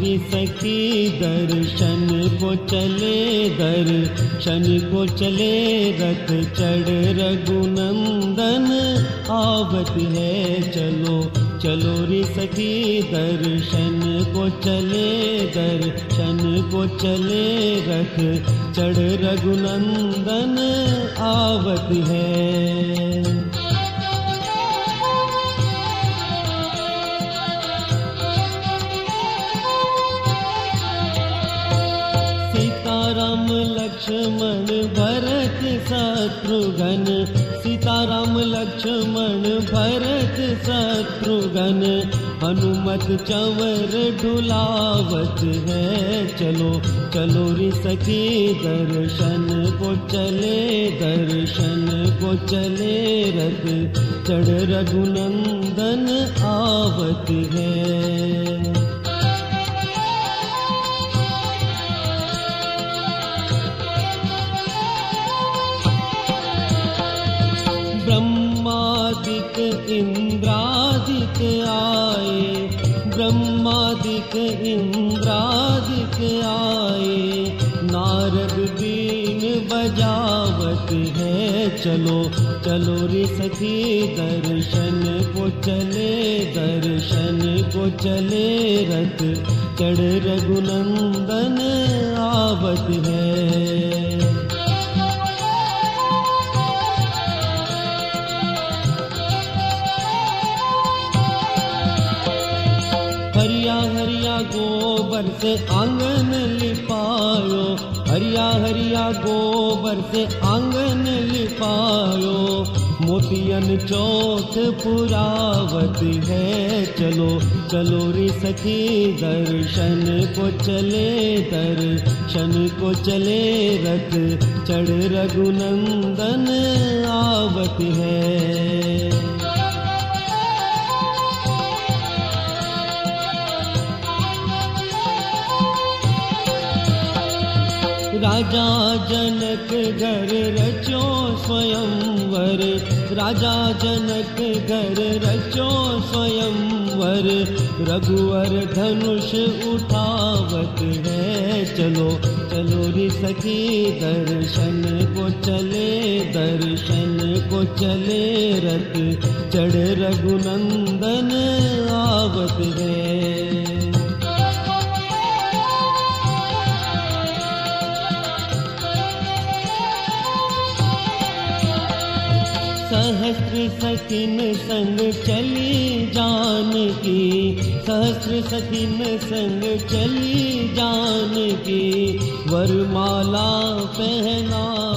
री सखी दर्शन को चले, दर्शन को चले, रथ चढ़ रघुनंदन आवत है। चलो चलो री सखी दर्शन को चले, दर्शन को चले, रथ चढ़ रघुनंदन आवत है। सीताराम लक्ष्मण भरत शत्रुघ्न, सीताराम लक्ष्मण भरत शत्रुघ्न, हनुमत चंवर ढुलावत है। चलो चलो री सखी दर्शन को चले, दर्शन को चले, रथ चढ़ रघुनंदन आवत है। ब्रह्मादिक इंद्रादिक आए, ब्रह्मादिक इंद्रादिक आए, नारद बीन बजावत है। चलो चलो री सखी दर्शन को चले, दर्शन को चले, रथ चढ़ रघुनंदन आवत है। हरिया हरिया गोबर से आंगन लिपायो, हरिया हरिया गोबर से आंगन लिपायो, मोतियन चौक पुरावत है। चलो चलो री सखी दर्शन को चले, दर्शन को चले, रथ चढ़ रघुनंदन आवत है। राजा जनक घर रचो स्वयंवर, राजा जनक घर रचो स्वयंवर, रघुवर धनुष उठावत है। चलो चलो री सखी दर्शन को चले, दर्शन को चले, रथ चढ़ रघुनंदन आवत है। सहस्र सखिन संग चली जानकी, सहस्र सखिन संग चली जानकी, वरमाला पहना